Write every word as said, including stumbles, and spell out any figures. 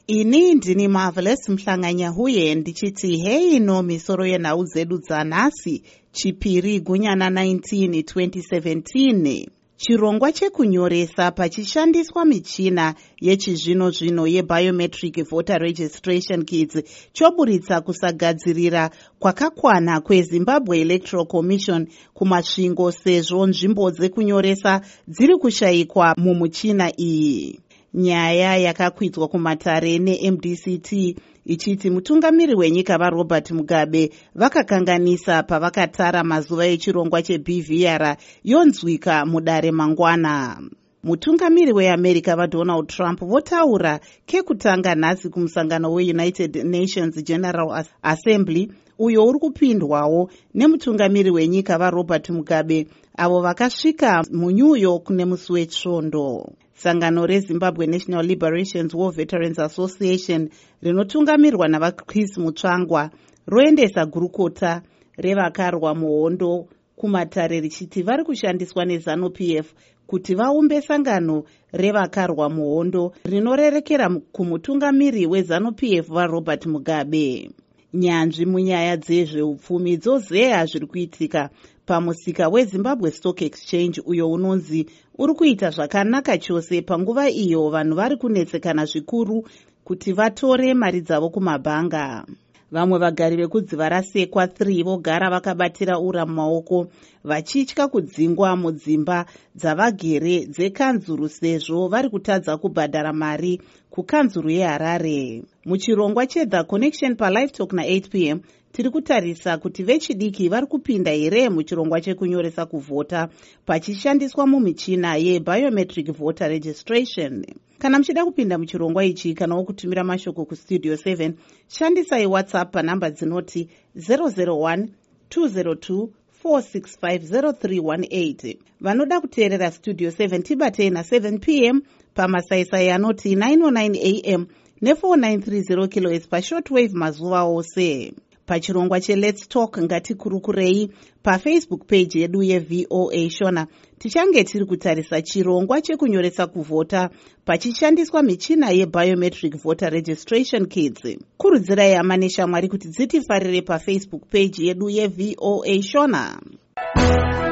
Ini ndini Marvelous Mhlanganyahuye ndichiti hei no misoro yenhau dzedu dzanhasi chipiri gunyana nineteen twenty seventeen. Chirongwa chekunyoresa pachishandiswa michina yechizvino-zvino yeBiometric Voter Registration Kits choburitsa kusagadzirira kwakakwana kweZimbabwe Electoral Commission kumasvingo sezvo nzvimbo dzekunyoresa dziri kushayikwa mumuchina iyi. Nyaya yakakwidzwa kumatare neM D C T ichiti mutungamiri wenyika vaRobert Mugabe vakakanganisa pavakatara mazuva echirongwa cheB V R yonzwika mudare mangwana. Mutungamiri weAmerica vaDonald Trump votaura kekutanga nhasi kumusangano weUnited Nations General Assembly uyo uri kupindwawo nemutungamiri wenyika vaRobert Mugabe avo vakasvika muNew York nemusi wetsvondo. Sangano reZimbabwe National Liberation War Veterans Association rinotungamirwa navaChris Mutsvangwa roendesa gurukota revakarwa muhondo kumatare richiti vari kushandiswa neZANU P F kuti vaumbe sangano revakarwa muhondo rinorerekera kumutungamiri weZANU P F vaRobert Mugabe. Nyanzvi munyaya dzezveupfumi dzozeya zviri kuitika pamusika weZimbabwe Stock Exchange uyo unonzi uri kuita zvakanaka chose panguva iyo vanhu vari kunetsekana zvikuru kuti vatore mari dzavo kumabhanga. Vamwe vagari vekudziva rasekwa three vogara vakabatira ura mumaoko vachitya kudzingwa mudzimba dzavagere dzekanzuru sezvo vari kutadza kubhadhara mari kukanzuru yeHarare. Muchirongwa cheThe Connection paLive Talk na eight p m tiri kutarisa kuti vechidiki vari kupinda here muchirongwa chekunyoresa kuvhota pachishandiswa mumichina yeBiometric Voter Registration. Kana muchida kupinda muchirongwa ichi kana kutumira mashoko kustudio seven, shandisai WhatsApp panhamba dzinoti zero zero one two zero two four six five zero three one eight. Vanoda kuteerera Studio seven tibatei na seven p m pamasaisai anoti nine oh nine a m ne four nine three zero kilohertz pashortwave mazuva ose. Pachirongwa che Let's Talk ngatikurukurei paFacebook page yedu yeV O A Shona tichange tiri kutarisa chirongwa chekunyoresa kuvhota pachishandiswa michina yeBiometric Voter Registration Kits. Kurudzirai hama neshamwari kuti dzitifarire paFacebook page yedu yeV O A Shona.